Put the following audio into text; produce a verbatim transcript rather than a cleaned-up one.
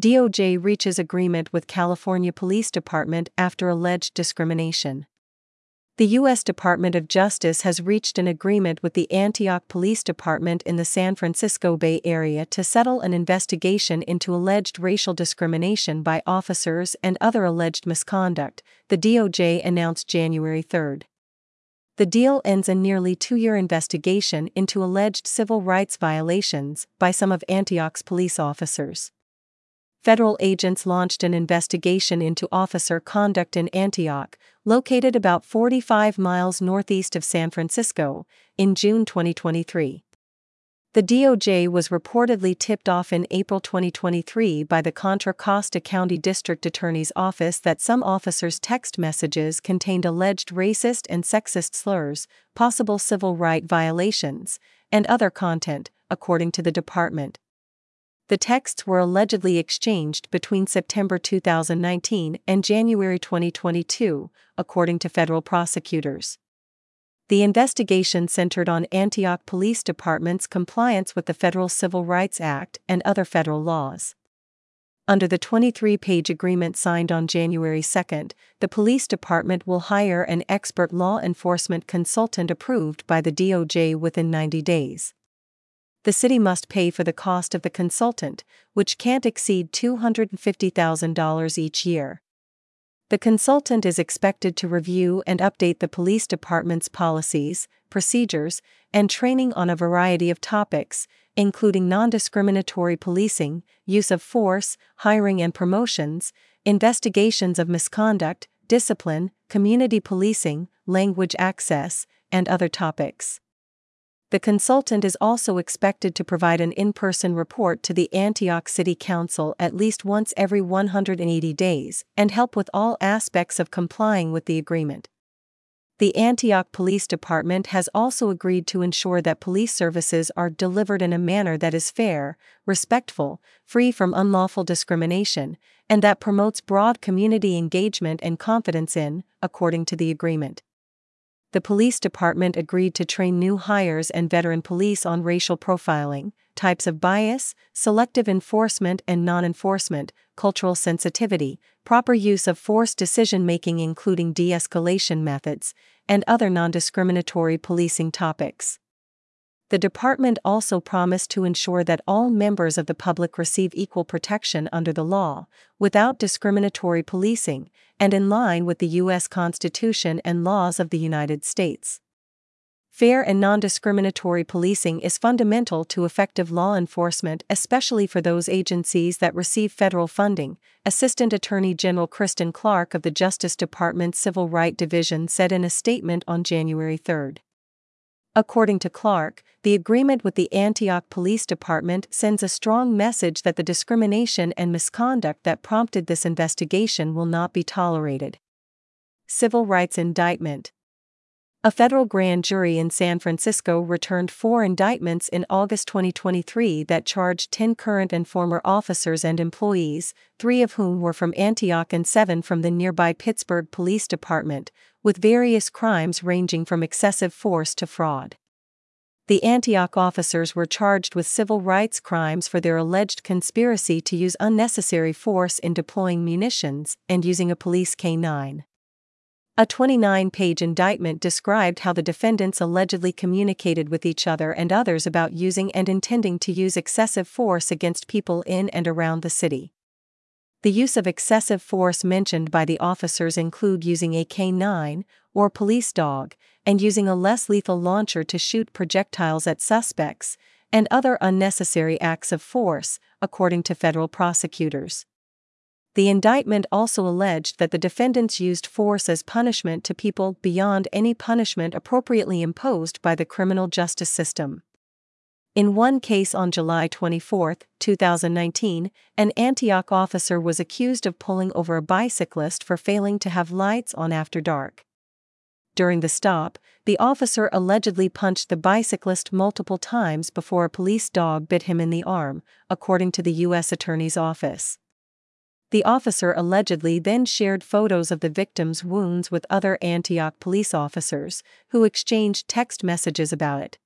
D O J reaches agreement with California Police Department after alleged discrimination. The U S Department of Justice has reached an agreement with the Antioch Police Department in the San Francisco Bay Area to settle an investigation into alleged racial discrimination by officers and other alleged misconduct, the D O J announced January third. The deal ends a nearly two-year investigation into alleged civil rights violations by some of Antioch's police officers. Federal agents launched an investigation into officer conduct in Antioch, located about forty-five miles northeast of San Francisco, in June twenty twenty-three. The D O J was reportedly tipped off in April twenty twenty-three by the Contra Costa County District Attorney's Office that some officers' text messages contained alleged racist and sexist slurs, possible civil right violations, and other content, according to the department. The texts were allegedly exchanged between September two thousand nineteen and January twenty twenty-two, according to federal prosecutors. The investigation centered on Antioch Police Department's compliance with the Federal Civil Rights Act and other federal laws. Under the twenty-three page agreement signed on January second, the police department will hire an expert law enforcement consultant approved by the D O J within ninety days. The city must pay for the cost of the consultant, which can't exceed two hundred fifty thousand dollars each year. The consultant is expected to review and update the police department's policies, procedures, and training on a variety of topics, including non-discriminatory policing, use of force, hiring and promotions, investigations of misconduct, discipline, community policing, language access, and other topics. The consultant is also expected to provide an in-person report to the Antioch City Council at least once every one hundred eighty days and help with all aspects of complying with the agreement. The Antioch Police Department has also agreed to ensure that police services are delivered in a manner that is fair, respectful, free from unlawful discrimination, and that promotes broad community engagement and confidence in, according to the agreement. The police department agreed to train new hires and veteran police on racial profiling, types of bias, selective enforcement and non-enforcement, cultural sensitivity, proper use of force decision-making including de-escalation methods, and other non-discriminatory policing topics. The department also promised to ensure that all members of the public receive equal protection under the law, without discriminatory policing, and in line with the U S Constitution and laws of the United States. Fair and non-discriminatory policing is fundamental to effective law enforcement, especially for those agencies that receive federal funding, Assistant Attorney General Kristen Clarke of the Justice Department's Civil Rights Division said in a statement on January third. According to Clarke, the agreement with the Antioch Police Department sends a strong message that the discrimination and misconduct that prompted this investigation will not be tolerated. Civil Rights Indictment. A federal grand jury in San Francisco returned four indictments in August twenty twenty-three that charged ten current and former officers and employees, three of whom were from Antioch and seven from the nearby Pittsburgh Police Department, with various crimes ranging from excessive force to fraud. The Antioch officers were charged with civil rights crimes for their alleged conspiracy to use unnecessary force in deploying munitions and using a police K nine. A twenty-nine page indictment described how the defendants allegedly communicated with each other and others about using and intending to use excessive force against people in and around the city. The use of excessive force mentioned by the officers include using a K nine, or police dog, and using a less lethal launcher to shoot projectiles at suspects, and other unnecessary acts of force, according to federal prosecutors. The indictment also alleged that the defendants used force as punishment to people beyond any punishment appropriately imposed by the criminal justice system. In one case on July twenty-fourth, two thousand nineteen, an Antioch officer was accused of pulling over a bicyclist for failing to have lights on after dark. During the stop, the officer allegedly punched the bicyclist multiple times before a police dog bit him in the arm, according to the U S Attorney's Office. The officer allegedly then shared photos of the victim's wounds with other Antioch police officers, who exchanged text messages about it.